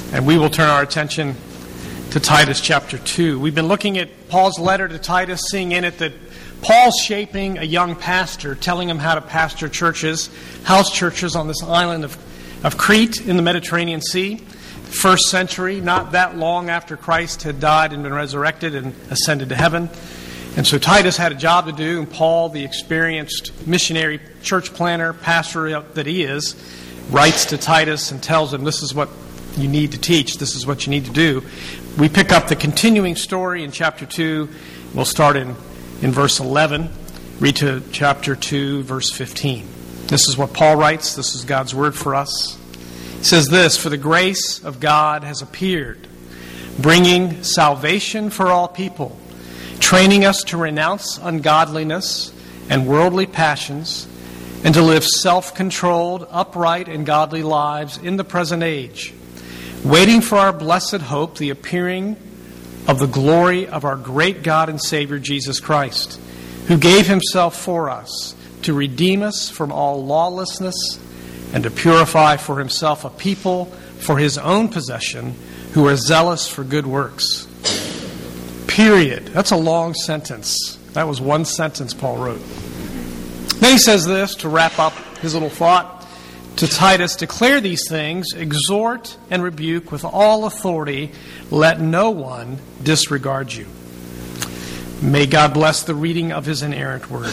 And we will turn our attention to Titus chapter 2. We've been looking at Paul's letter to Titus, seeing in it that Paul's shaping a young pastor, telling him how to pastor churches, house churches on this island of Crete in the Mediterranean Sea. First century, not that long after Christ had died and been resurrected and ascended to heaven. And so Titus had a job to do, and Paul, the experienced missionary church planner, pastor that he is, writes to Titus and tells him, this is what you need to teach, this is what you need to do. We pick up the continuing story in chapter 2. We'll start in verse 11. Read to chapter 2, verse 15. This is what Paul writes. This is God's word for us. He says this, "For the grace of God has appeared, bringing salvation for all people, training us to renounce ungodliness and worldly passions, and to live self-controlled, upright, and godly lives in the present age, waiting for our blessed hope, the appearing of the glory of our great God and Savior, Jesus Christ, who gave himself for us to redeem us from all lawlessness and to purify for himself a people for his own possession who are zealous for good works." Period. That's a long sentence. That was one sentence Paul wrote. Then he says this to wrap up his little thought to Titus, "Declare these things, exhort and rebuke with all authority. Let no one disregard you." May God bless the reading of his inerrant word.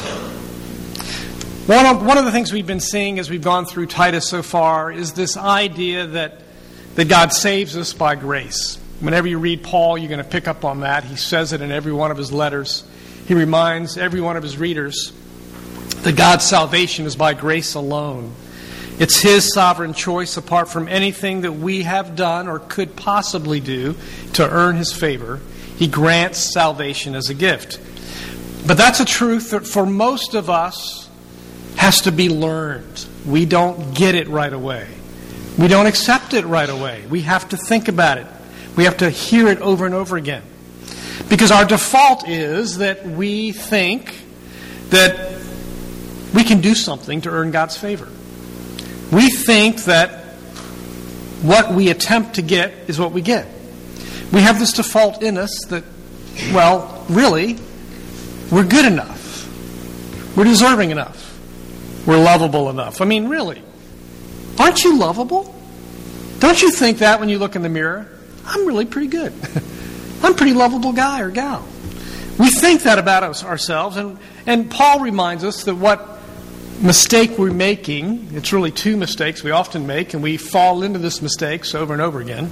One of the things we've been seeing as we've gone through Titus so far is this idea that God saves us by grace. Whenever you read Paul, you're going to pick up on that. He says it in every one of his letters. He reminds every one of his readers that God's salvation is by grace alone. It's his sovereign choice apart from anything that we have done or could possibly do to earn his favor. He grants salvation as a gift. But that's a truth that for most of us has to be learned. We don't get it right away. We don't accept it right away. We have to think about it. We have to hear it over and over again. Because our default is that we think that we can do something to earn God's favor. We think that what we attempt to get is what we get. We have this default in us that, well, really, we're good enough. We're deserving enough. We're lovable enough. I mean, really, aren't you lovable? Don't you think that when you look in the mirror? I'm really pretty good. I'm a pretty lovable guy or gal. We think that about ourselves, and Paul reminds us that what mistake we're making, it's really two mistakes we often make, and we fall into this mistakes over and over again.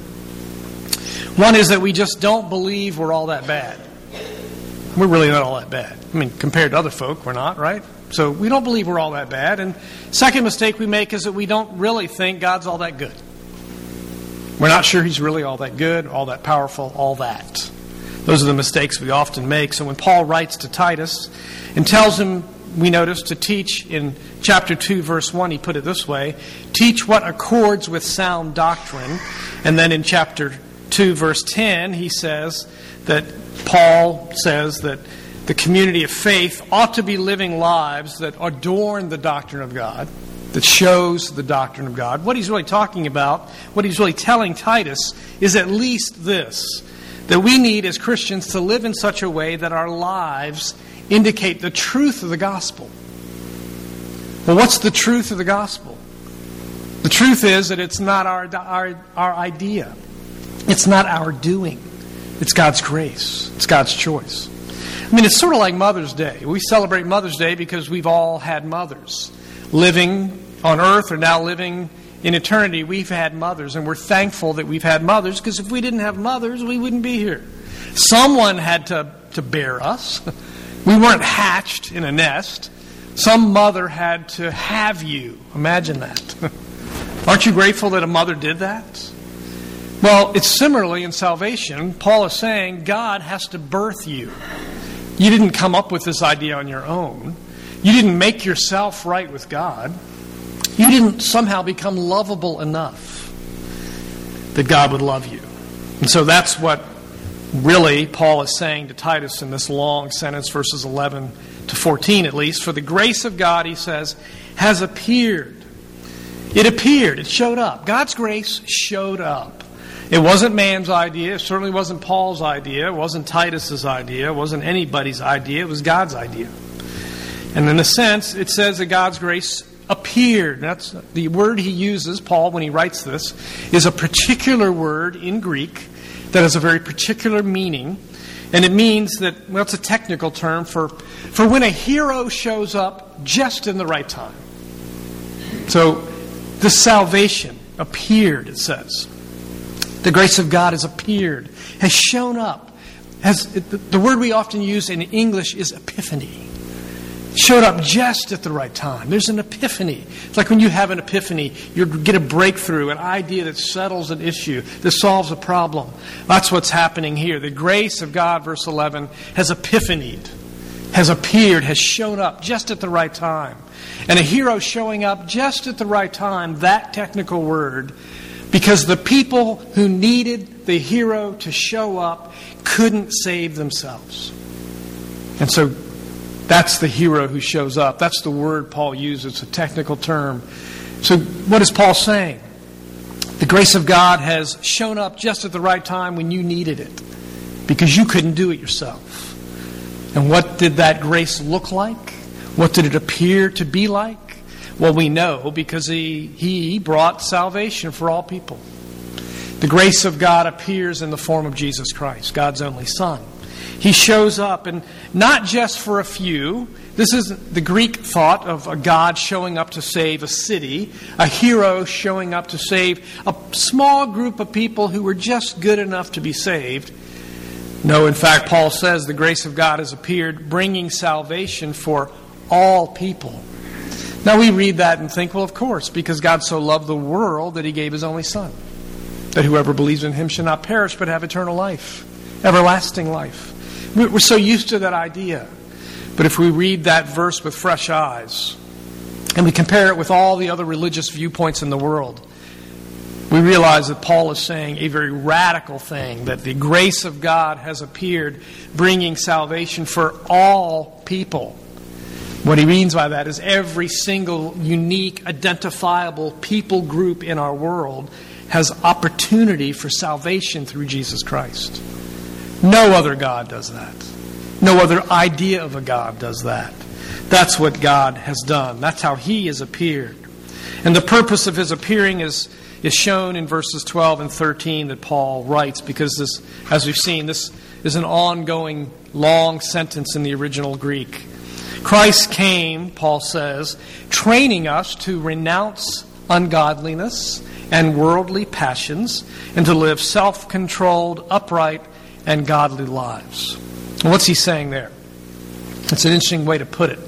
One is that we just don't believe we're all that bad. We're really not all that bad. I mean, compared to other folk, we're not, right? So we don't believe we're all that bad. And second mistake we make is that we don't really think God's all that good. We're not sure he's really all that good, all that powerful, all that. Those are the mistakes we often make. So when Paul writes to Titus and tells him, we notice, to teach in chapter 2, verse 1, he put it this way, teach what accords with sound doctrine. And then in chapter 2, verse 10, he says that Paul says that the community of faith ought to be living lives that adorn the doctrine of God, that shows the doctrine of God. What he's really talking about, what he's really telling Titus, is at least this, that we need as Christians to live in such a way that our lives indicate the truth of the gospel. Well, what's the truth of the gospel? The truth is that it's not our idea. It's not our doing. It's God's grace. It's God's choice. I mean, it's sort of like Mother's Day. We celebrate Mother's Day because we've all had mothers. Living on earth or now living in eternity, we've had mothers. And we're thankful that we've had mothers, because if we didn't have mothers, we wouldn't be here. Someone had to bear us. We weren't hatched in a nest. Some mother had to have you. Imagine that. Aren't you grateful that a mother did that? Well, it's similarly in salvation. Paul is saying God has to birth you. You didn't come up with this idea on your own. You didn't make yourself right with God. You didn't somehow become lovable enough that God would love you. And so that's what really Paul is saying to Titus in this long sentence, verses 11 to 14 at least. For the grace of God, he says, has appeared. It appeared. It showed up. God's grace showed up. It wasn't man's idea. It certainly wasn't Paul's idea. It wasn't Titus's idea. It wasn't anybody's idea. It was God's idea. And in a sense, it says that God's grace appeared. That's the word he uses, Paul, when he writes this, is a particular word in Greek that has a very particular meaning. And it means that, well, it's a technical term for when a hero shows up just in the right time. So, the salvation appeared, it says. The grace of God has appeared, has shown up. The word we often use in English is epiphany. Showed up just at the right time. There's an epiphany. It's like when you have an epiphany, you get a breakthrough, an idea that settles an issue, that solves a problem. That's what's happening here. The grace of God, verse 11, has epiphanied, has appeared, has shown up just at the right time. And a hero showing up just at the right time, that technical word, because the people who needed the hero to show up couldn't save themselves. And so that's the hero who shows up. That's the word Paul uses. It's a technical term. So what is Paul saying? The grace of God has shown up just at the right time when you needed it, because you couldn't do it yourself. And what did that grace look like? What did it appear to be like? Well, we know because he brought salvation for all people. The grace of God appears in the form of Jesus Christ, God's only Son. He shows up, and not just for a few. This is the Greek thought of a God showing up to save a city, a hero showing up to save a small group of people who were just good enough to be saved. No, in fact, Paul says the grace of God has appeared, bringing salvation for all people. Now we read that and think, well, of course, because God so loved the world that he gave his only Son, that whoever believes in him shall not perish but have eternal life, everlasting life. We're so used to that idea. But if we read that verse with fresh eyes, and we compare it with all the other religious viewpoints in the world, we realize that Paul is saying a very radical thing, that the grace of God has appeared, bringing salvation for all people. What he means by that is every single unique, identifiable people group in our world has opportunity for salvation through Jesus Christ. No other God does that. No other idea of a God does that. That's what God has done. That's how he has appeared. And the purpose of his appearing is shown in verses 12 and 13 that Paul writes, because this, as we've seen, this is an ongoing long sentence in the original Greek. Christ came, Paul says, training us to renounce ungodliness and worldly passions and to live self-controlled, upright, and godly lives. And what's he saying there? It's an interesting way to put it.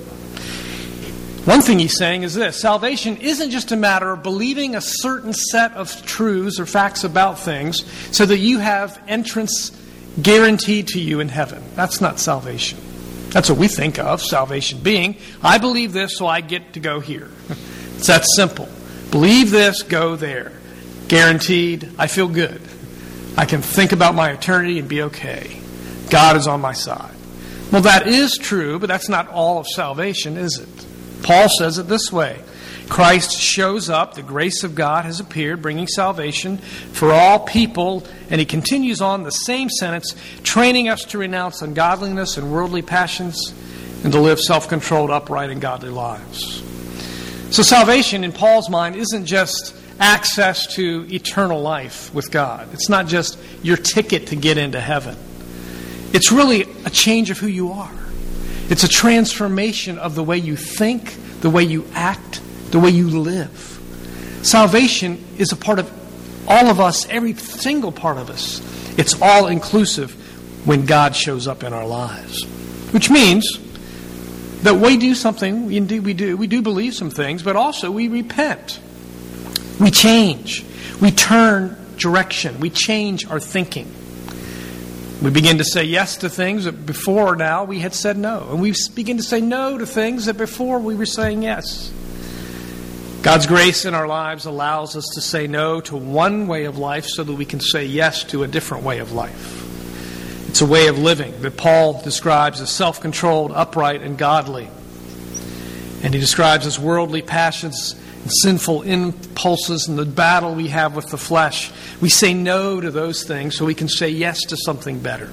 One thing he's saying is this: salvation isn't just a matter of believing a certain set of truths or facts about things so that you have entrance guaranteed to you in heaven. That's not salvation. That's what we think of salvation being. I believe this, so I get to go here. It's that simple. Believe this, go there. Guaranteed, I feel good. I can think about my eternity and be okay. God is on my side. Well, that is true, but that's not all of salvation, is it? Paul says it this way: Christ shows up, the grace of God has appeared, bringing salvation for all people, and he continues on the same sentence, training us to renounce ungodliness and worldly passions and to live self-controlled, upright, and godly lives. So salvation, in Paul's mind, isn't just access to eternal life with God. It's not just your ticket to get into heaven. It's really a change of who you are. It's a transformation of the way you think, the way you act, the way you live. Salvation is a part of all of us, every single part of us. It's all inclusive when God shows up in our lives. Which means that we do something, indeed we do believe some things, but also we repent. We change. We turn direction. We change our thinking. We begin to say yes to things that before now we had said no. And we begin to say no to things that before we were saying yes. God's grace in our lives allows us to say no to one way of life so that we can say yes to a different way of life. It's a way of living that Paul describes as self-controlled, upright, and godly. And he describes as worldly passions sinful impulses and the battle we have with the flesh. We say no to those things so we can say yes to something better.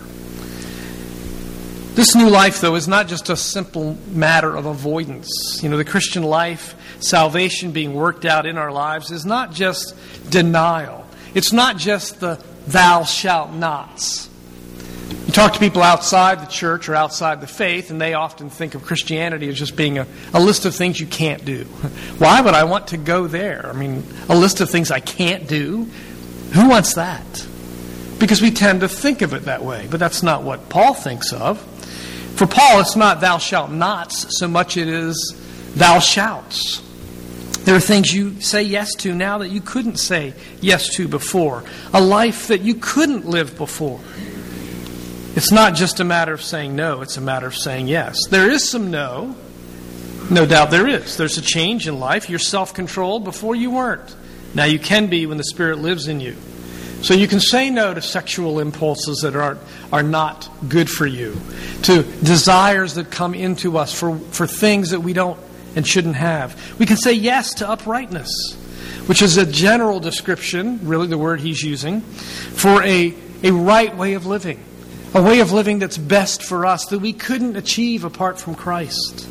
This new life, though, is not just a simple matter of avoidance. The Christian life, salvation being worked out in our lives, is not just denial. It's not just the thou shalt nots. You talk to people outside the church or outside the faith, and they often think of Christianity as just being a list of things you can't do. Why would I want to go there? A list of things I can't do? Who wants that? Because we tend to think of it that way, but that's not what Paul thinks of. For Paul, it's not thou shalt nots so much it is thou shouts. There are things you say yes to now that you couldn't say yes to before. A life that you couldn't live before. It's not just a matter of saying no, it's a matter of saying yes. There is some no. No doubt there is. There's a change in life. You're self-controlled. Before you weren't. Now you can be when the Spirit lives in you. So you can say no to sexual impulses that are not good for you, to desires that come into us for things that we don't and shouldn't have. We can say yes to uprightness, which is a general description, really the word he's using, for a right way of living, a way of living that's best for us, that we couldn't achieve apart from Christ.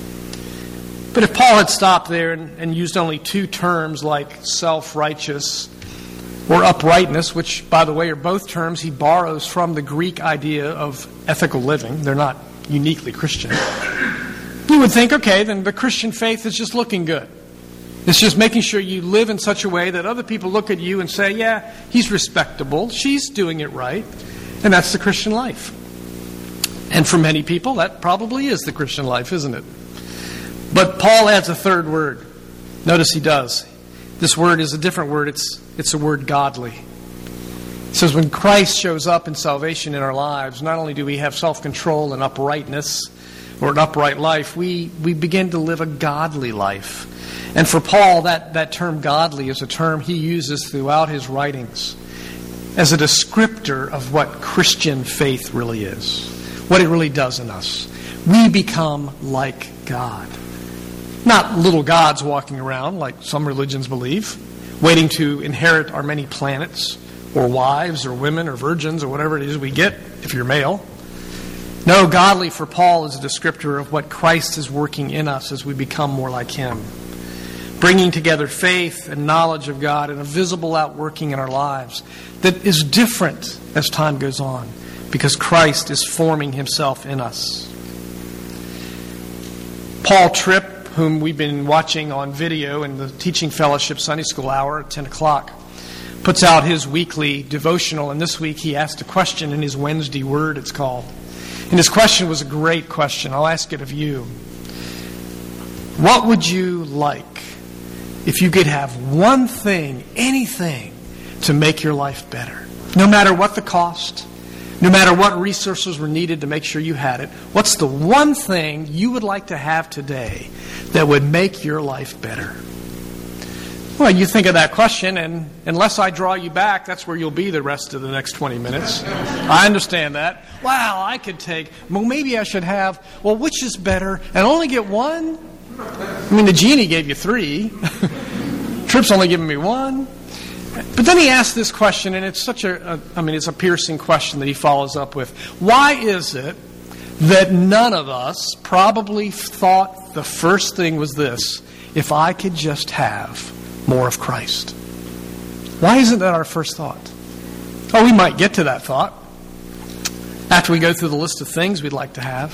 But if Paul had stopped there and used only two terms like self-righteous or uprightness, which, by the way, are both terms he borrows from the Greek idea of ethical living. They're not uniquely Christian. You would think, okay, then the Christian faith is just looking good. It's just making sure you live in such a way that other people look at you and say, yeah, he's respectable, she's doing it right, and that's the Christian life. And for many people, that probably is the Christian life, isn't it? But Paul adds a third word. Notice he does. This word is a different word. It's a word godly. It says when Christ shows up in salvation in our lives, not only do we have self-control and uprightness or an upright life, we begin to live a godly life. And for Paul, that term godly is a term he uses throughout his writings as a descriptor of what Christian faith really is, what it really does in us. We become like God. Not little gods walking around like some religions believe, waiting to inherit our many planets, or wives, or women, or virgins, or whatever it is we get, if you're male. No, godly for Paul is a descriptor of what Christ is working in us as we become more like Him. Bringing together faith and knowledge of God and a visible outworking in our lives that is different as time goes on, because Christ is forming Himself in us. Paul Tripp, whom we've been watching on video in the Teaching Fellowship Sunday School hour at 10 o'clock, puts out his weekly devotional, and this week he asked a question in his Wednesday Word, it's called. And his question was a great question. I'll ask it of you. What would you like if you could have one thing, anything, to make your life better? No matter what the cost, no matter what resources were needed to make sure you had it, what's the one thing you would like to have today that would make your life better? Well, you think of that question, and unless I draw you back, that's where you'll be the rest of the next 20 minutes. I understand that. Wow, I could take, well, maybe I should have, well, which is better, and only get one? The genie gave you 3. Tripp's only giving me 1. But then he asked this question, and it's such it's a piercing question that he follows up with. Why is it that none of us probably thought the first thing was this: if I could just have more of Christ? Why isn't that our first thought? Oh, we might get to that thought after we go through the list of things we'd like to have.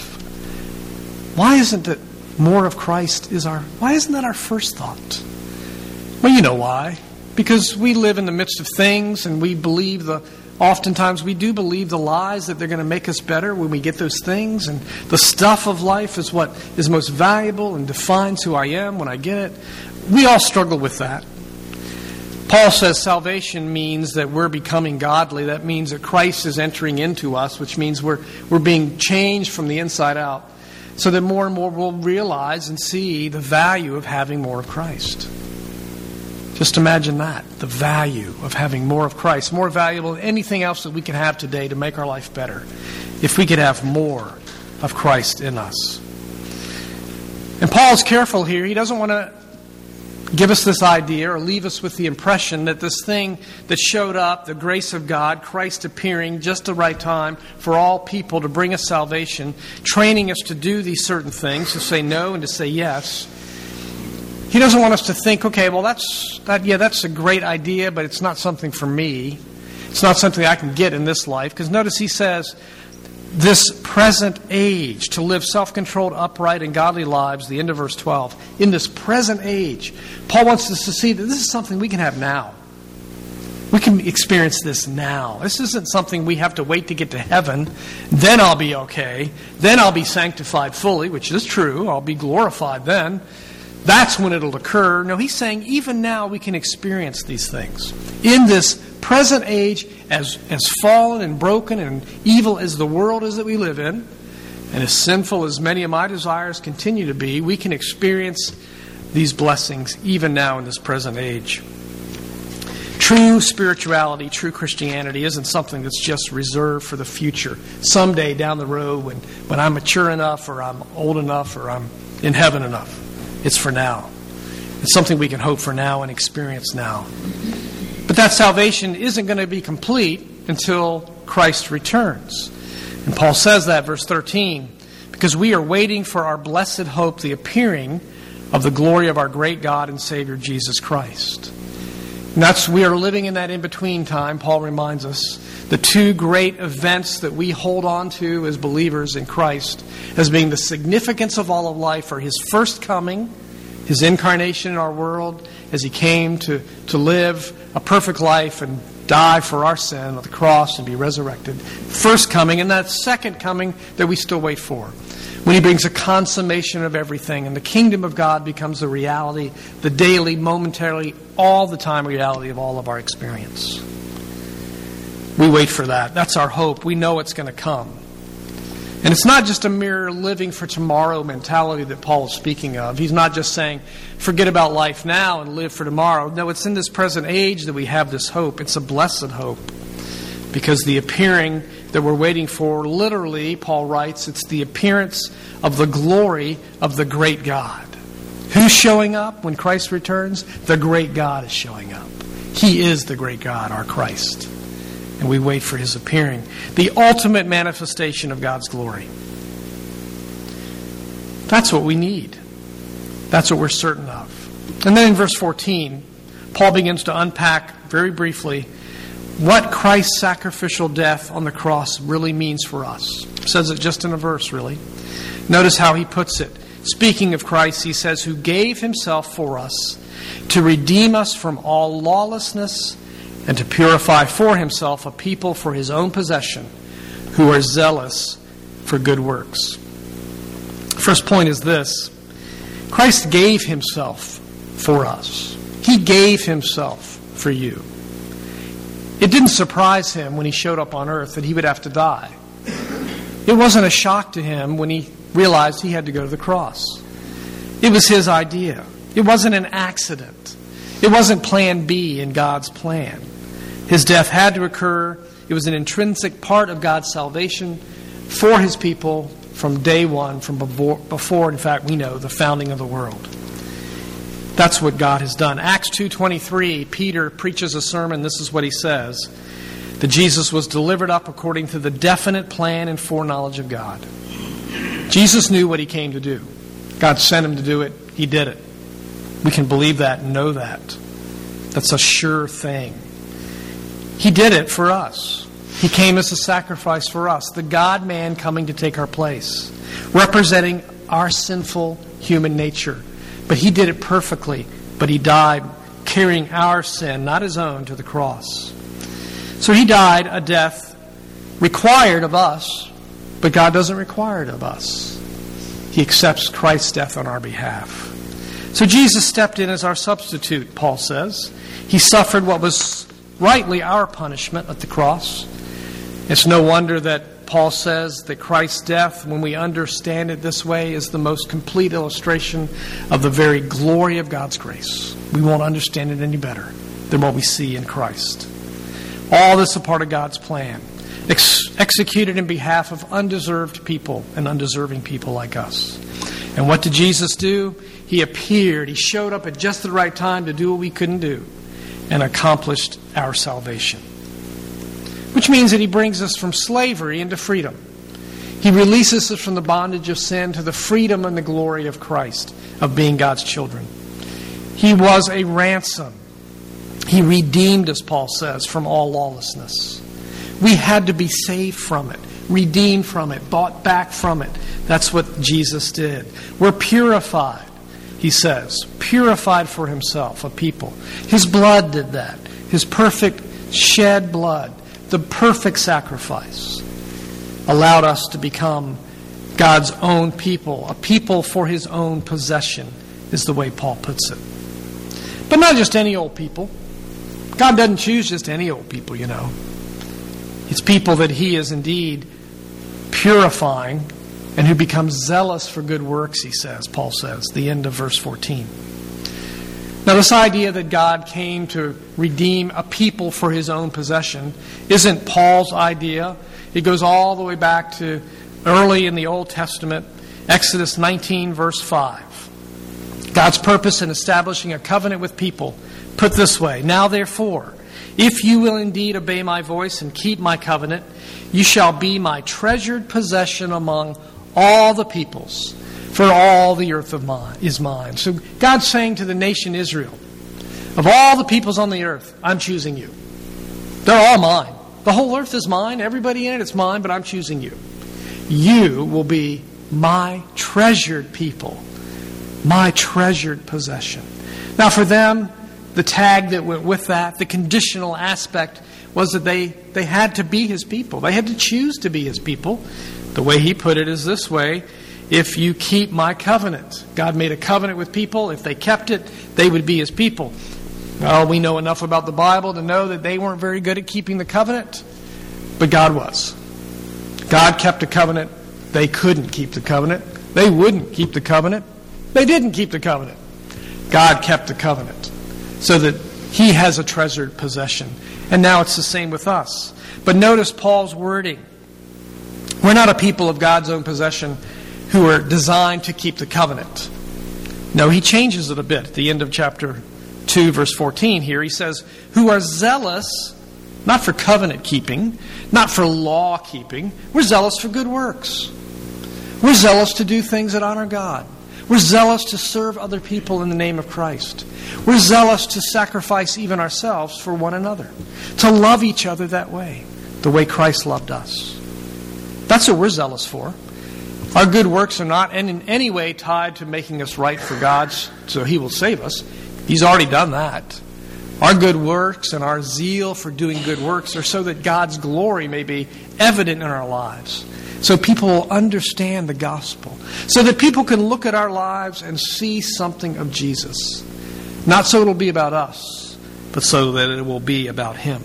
Why isn't it more of Christ why isn't that our first thought? Well, you know why. Because we live in the midst of things, and we believe oftentimes we do believe the lies that they're going to make us better when we get those things, and the stuff of life is what is most valuable and defines who I am when I get it. We all struggle with that. Paul says salvation means that we're becoming godly. That means that Christ is entering into us, which means we're being changed from the inside out, so that more and more we'll realize and see the value of having more of Christ. Just imagine that, the value of having more of Christ, more valuable than anything else that we can have today to make our life better. If we could have more of Christ in us. And Paul's careful here. He doesn't want to give us this idea or leave us with the impression that this thing that showed up, the grace of God, Christ appearing just the right time for all people to bring us salvation, training us to do these certain things, to say no and to say yes. He doesn't want us to think, okay, well, that's a great idea, but it's not something for me. It's not something I can get in this life. Because notice he says, this present age, to live self-controlled, upright, and godly lives, the end of verse 12. In this present age, Paul wants us to see that this is something we can have now. We can experience this now. This isn't something we have to wait to get to heaven. Then I'll be okay. Then I'll be sanctified fully, which is true. I'll be glorified then. That's when it'll occur. No, he's saying even now we can experience these things. In this present age, as fallen and broken and evil as the world is that we live in, and as sinful as many of my desires continue to be, we can experience these blessings even now in this present age. True spirituality, true Christianity isn't something that's just reserved for the future. Someday down the road when I'm mature enough or I'm old enough or I'm in heaven enough. It's for now. It's something we can hope for now and experience now. But that salvation isn't going to be complete until Christ returns. And Paul says that, verse 13, because we are waiting for our blessed hope, the appearing of the glory of our great God and Savior, Jesus Christ. And we are living in that in-between time, Paul reminds us. The two great events that we hold on to as believers in Christ as being the significance of all of life are His first coming, His incarnation in our world, as He came to live a perfect life and die for our sin on the cross and be resurrected. First coming, and that second coming that we still wait for. When He brings a consummation of everything and the kingdom of God becomes the reality, the daily, momentarily, all the time reality of all of our experience. We wait for that. That's our hope. We know it's going to come. And it's not just a mere living for tomorrow mentality that Paul is speaking of. He's not just saying, forget about life now and live for tomorrow. No, it's in this present age that we have this hope. It's a blessed hope. Because the appearing that we're waiting for, literally, Paul writes, it's the appearance of the glory of the great God. Who's showing up when Christ returns? The great God is showing up. He is the great God, our Christ. And we wait for His appearing. The ultimate manifestation of God's glory. That's what we need. That's what we're certain of. And then in verse 14, Paul begins to unpack very briefly what Christ's sacrificial death on the cross really means for us. He says it just in a verse, really. Notice how he puts it. Speaking of Christ, he says, who gave Himself for us to redeem us from all lawlessness and to purify for Himself a people for His own possession who are zealous for good works. First point is this. Christ gave Himself for us. He gave Himself for you. It didn't surprise Him when He showed up on earth that He would have to die. It wasn't a shock to Him when He realized He had to go to the cross. It was His idea. It wasn't an accident. It wasn't plan B in God's plan. His death had to occur. It was an intrinsic part of God's salvation for His people from day one, from before, in fact, we know, the founding of the world. That's what God has done. Acts 2:23, Peter preaches a sermon. This is what he says. That Jesus was delivered up according to the definite plan and foreknowledge of God. Jesus knew what He came to do. God sent Him to do it. He did it. We can believe that and know that. That's a sure thing. He did it for us. He came as a sacrifice for us. The God-man coming to take our place. Representing our sinful human nature. But He did it perfectly. But He died carrying our sin, not His own, to the cross. So He died a death required of us, but God doesn't require it of us. He accepts Christ's death on our behalf. So Jesus stepped in as our substitute, Paul says. He suffered what was rightly our punishment at the cross. It's no wonder that Paul says that Christ's death, when we understand it this way, is the most complete illustration of the very glory of God's grace. We won't understand it any better than what we see in Christ. All this is a part of God's plan, executed in behalf of undeserved people and undeserving people like us. And what did Jesus do? He appeared. He showed up at just the right time to do what we couldn't do and accomplished our salvation. Which means that He brings us from slavery into freedom. He releases us from the bondage of sin to the freedom and the glory of Christ, of being God's children. He was a ransom. He redeemed us, Paul says, from all lawlessness. We had to be saved from it, redeemed from it, bought back from it. That's what Jesus did. We're purified, he says, purified for Himself, a people. His blood did that. His perfect shed blood, the perfect sacrifice, allowed us to become God's own people, a people for His own possession, is the way Paul puts it. But not just any old people. God doesn't choose just any old people, you know. It's people that He is indeed purifying and who become zealous for good works, he says, Paul says, the end of verse 14. Now, this idea that God came to redeem a people for His own possession isn't Paul's idea. It goes all the way back to early in the Old Testament, Exodus 19, verse 5. God's purpose in establishing a covenant with people, put this way, now therefore, if you will indeed obey my voice and keep my covenant, you shall be my treasured possession among all the peoples, for all the earth is mine. So God's saying to the nation Israel, of all the peoples on the earth, I'm choosing you. They're all mine. The whole earth is mine. Everybody in it is mine, but I'm choosing you. You will be my treasured people, my treasured possession. Now for them, the tag that went with that, the conditional aspect, was that they had to be His people. They had to choose to be His people. The way he put it is this way: if you keep my covenant. God made a covenant with people. If they kept it, they would be His people. Well, we know enough about the Bible to know that they weren't very good at keeping the covenant, but God was. God kept a covenant. They couldn't keep the covenant. They wouldn't keep the covenant. They didn't keep the covenant. God kept the covenant so that He has a treasured possession. And now it's the same with us. But notice Paul's wording. We're not a people of God's own possession who are designed to keep the covenant. No, he changes it a bit at the end of chapter 2, verse 14 here. He says, who are zealous, not for covenant keeping, not for law keeping. We're zealous for good works. We're zealous to do things that honor God. We're zealous to serve other people in the name of Christ. We're zealous to sacrifice even ourselves for one another. To love each other that way, the way Christ loved us. That's what we're zealous for. Our good works are not in any way tied to making us right for God so He will save us. He's already done that. Our good works and our zeal for doing good works are so that God's glory may be evident in our lives. So people will understand the gospel. So that people can look at our lives and see something of Jesus. Not so it'll be about us, but so that it will be about Him.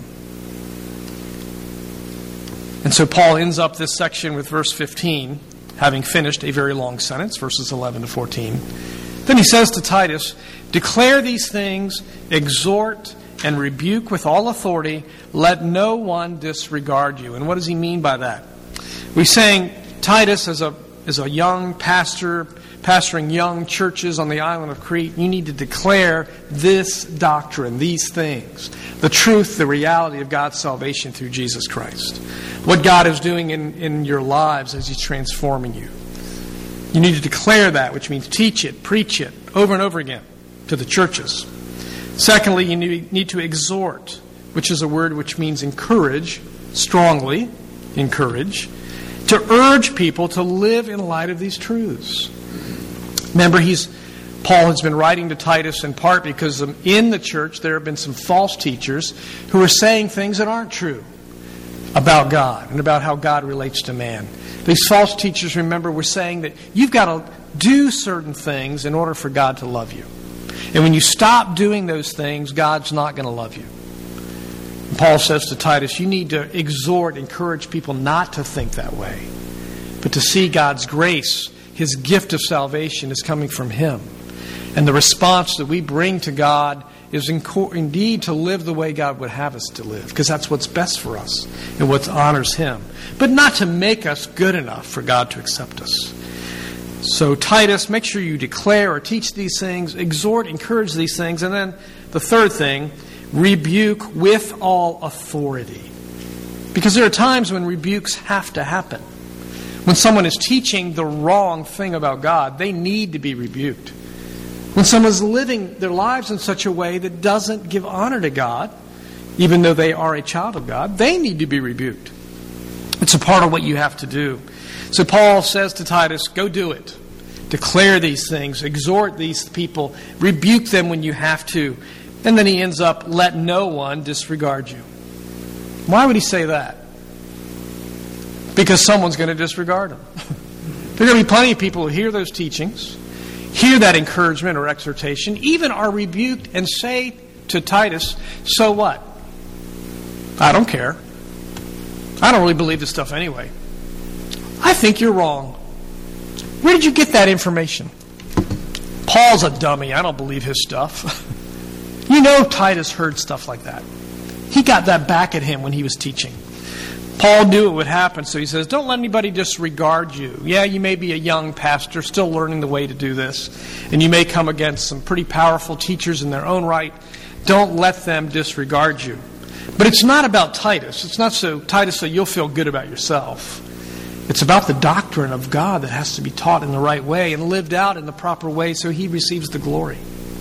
And so Paul ends up this section with verse 15, having finished a very long sentence, verses 11 to 14. Then he says to Titus, declare these things, exhort and rebuke with all authority, let no one disregard you. And what does he mean by that? We sang Titus as a young pastor, pastoring young churches on the island of Crete. You need to declare this doctrine, these things, the truth, the reality of God's salvation through Jesus Christ. What God is doing in your lives as He's transforming you. You need to declare that, which means teach it, preach it, over and over again to the churches. Secondly, you need to exhort, which is a word which means encourage, strongly encourage, to urge people to live in light of these truths. Remember, Paul has been writing to Titus in part because in the church there have been some false teachers who are saying things that aren't true about God and about how God relates to man. These false teachers, remember, were saying that you've got to do certain things in order for God to love you. And when you stop doing those things, God's not going to love you. And Paul says to Titus, you need to exhort, encourage people not to think that way, but to see God's grace, His gift of salvation is coming from Him. And the response that we bring to God is indeed to live the way God would have us to live, because that's what's best for us and what honors Him. But not to make us good enough for God to accept us. So Titus, make sure you declare or teach these things, exhort, encourage these things, and then the third thing, rebuke with all authority. Because there are times when rebukes have to happen. When someone is teaching the wrong thing about God, they need to be rebuked. When someone's living their lives in such a way that doesn't give honor to God, even though they are a child of God, they need to be rebuked. It's a part of what you have to do. So Paul says to Titus, go do it. Declare these things. Exhort these people. Rebuke them when you have to. And then he ends up, let no one disregard you. Why would he say that? Because someone's going to disregard them. There are going to be plenty of people who hear those teachings, hear that encouragement or exhortation, even are rebuked and say to Titus, so what? I don't care. I don't really believe this stuff anyway. I think you're wrong. Where did you get that information? Paul's a dummy. I don't believe his stuff. You know Titus heard stuff like that. He got that back at him when he was teaching. Paul knew it would happen, so he says, don't let anybody disregard you. Yeah, you may be a young pastor, still learning the way to do this, and you may come against some pretty powerful teachers in their own right. Don't let them disregard you. But it's not about Titus. It's not so Titus so you'll feel good about yourself. It's about the doctrine of God that has to be taught in the right way and lived out in the proper way so he receives the glory.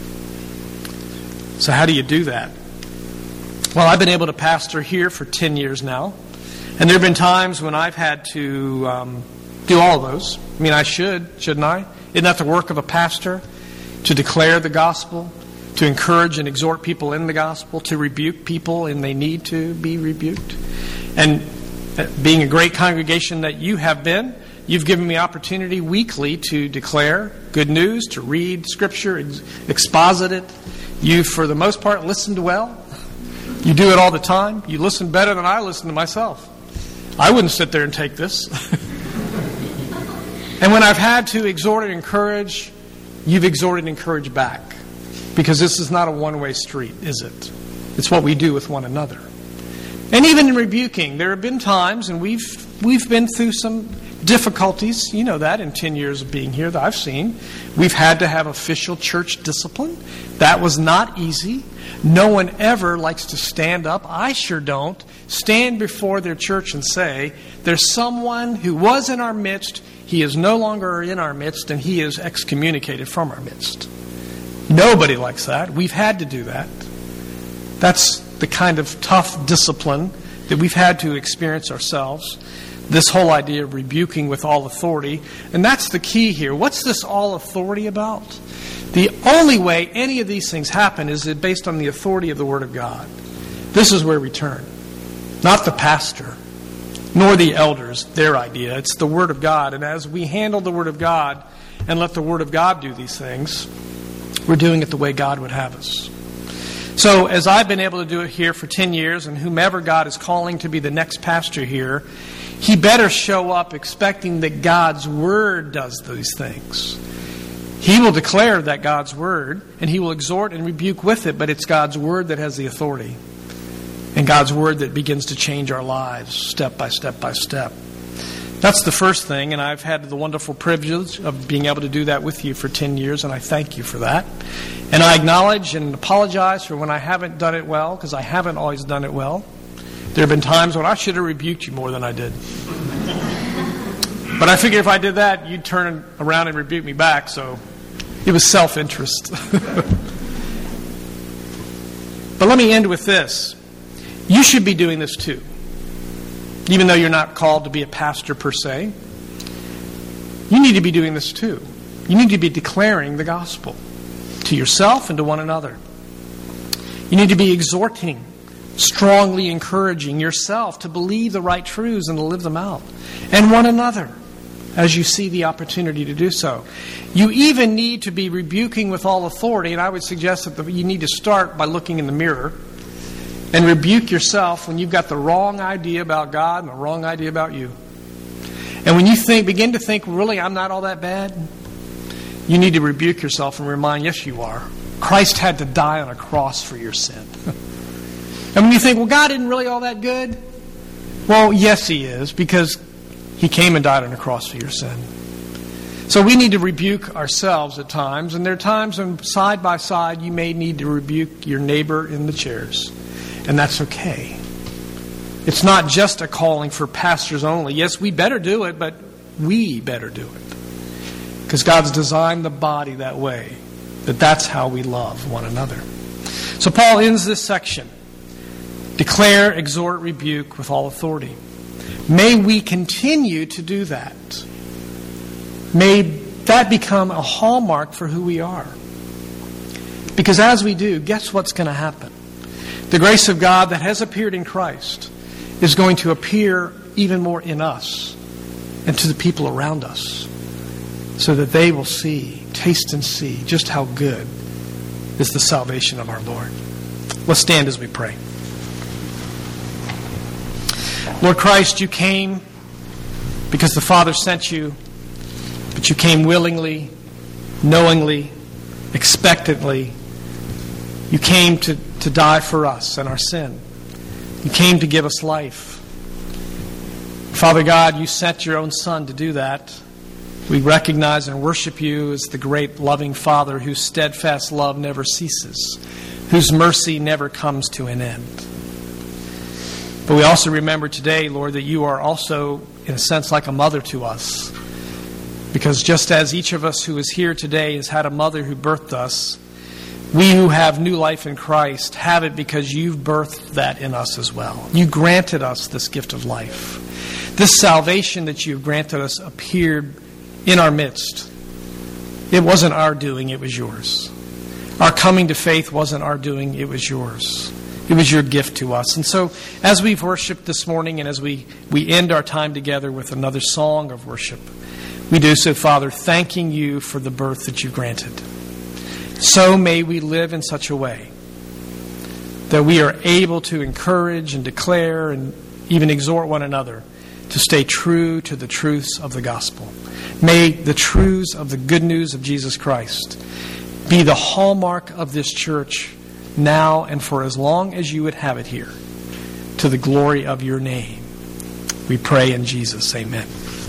So how do you do that? Well, I've been able to pastor here for 10 years now. And there have been times when I've had to do all of those. I mean, I shouldn't I? Isn't that the work of a pastor? To declare the gospel, to encourage and exhort people in the gospel, to rebuke people and they need to be rebuked. And being a great congregation that you have been, you've given me opportunity weekly to declare good news, to read Scripture, exposit it. You, for the most part, listened well. You do it all the time. You listen better than I listen to myself. I wouldn't sit there and take this. And when I've had to exhort and encourage, you've exhorted and encouraged back. Because this is not a one-way street, is it? It's what we do with one another. And even in rebuking, there have been times, and we've been through some difficulties, you know that, in 10 years of being here that I've seen. We've had to have official church discipline. That was not easy. No one ever likes to stand up, I sure don't, stand before their church and say, there's someone who was in our midst, he is no longer in our midst, and he is excommunicated from our midst. Nobody likes that. We've had to do that. That's the kind of tough discipline that we've had to experience ourselves. This whole idea of rebuking with all authority. And that's the key here. What's this all authority about? The only way any of these things happen is based on the authority of the Word of God. This is where we turn. Not the pastor, nor the elders, their idea. It's the Word of God. And as we handle the Word of God and let the Word of God do these things, we're doing it the way God would have us. So as I've been able to do it here for 10 years, and whomever God is calling to be the next pastor here, he better show up expecting that God's Word does these things. He will declare that God's Word, and he will exhort and rebuke with it, but it's God's Word that has the authority. And God's Word that begins to change our lives step by step by step. That's the first thing, and I've had the wonderful privilege of being able to do that with you for 10 years, and I thank you for that. And I acknowledge and apologize for when I haven't done it well, because I haven't always done it well. There have been times when I should have rebuked you more than I did. But I figured if I did that, you'd turn around and rebuke me back, so it was self-interest. But let me end with this. You should be doing this too. Even though you're not called to be a pastor per se, you need to be doing this too. You need to be declaring the gospel to yourself and to one another. You need to be exhorting, strongly encouraging yourself to believe the right truths and to live them out, and one another as you see the opportunity to do so. You even need to be rebuking with all authority, and I would suggest that you need to start by looking in the mirror and rebuke yourself when you've got the wrong idea about God and the wrong idea about you. And when you begin to think, really, I'm not all that bad, you need to rebuke yourself and remind, yes, you are. Christ had to die on a cross for your sin. And when you think, well, God isn't really all that good, well, yes, He is, because He came and died on a cross for your sin. So we need to rebuke ourselves at times, and there are times when side by side you may need to rebuke your neighbor in the chairs, and that's okay. It's not just a calling for pastors only. Yes, we better do it, but we better do it. Because God's designed the body that way, that that's how we love one another. So Paul ends this section. Declare, exhort, rebuke with all authority. May we continue to do that. May that become a hallmark for who we are. Because as we do, guess what's going to happen? The grace of God that has appeared in Christ is going to appear even more in us and to the people around us, so that they will see, taste and see just how good is the salvation of our Lord. Let's stand as we pray. Lord Christ, you came because the Father sent you, but you came willingly, knowingly, expectantly. You came to die for us and our sin. You came to give us life. Father God, you sent your own Son to do that. We recognize and worship you as the great loving Father whose steadfast love never ceases, whose mercy never comes to an end. But we also remember today, Lord, that you are also, in a sense, like a mother to us. Because just as each of us who is here today has had a mother who birthed us, we who have new life in Christ have it because you've birthed that in us as well. You granted us this gift of life. This salvation that you've granted us appeared in our midst. It wasn't our doing, it was yours. Our coming to faith wasn't our doing, it was yours. It was your gift to us. And so as we've worshiped this morning and as we end our time together with another song of worship, we do so, Father, thanking you for the birth that you've granted. So may we live in such a way that we are able to encourage and declare and even exhort one another to stay true to the truths of the gospel. May the truths of the good news of Jesus Christ be the hallmark of this church now and for as long as you would have it here, to the glory of your name. We pray in Jesus. Amen.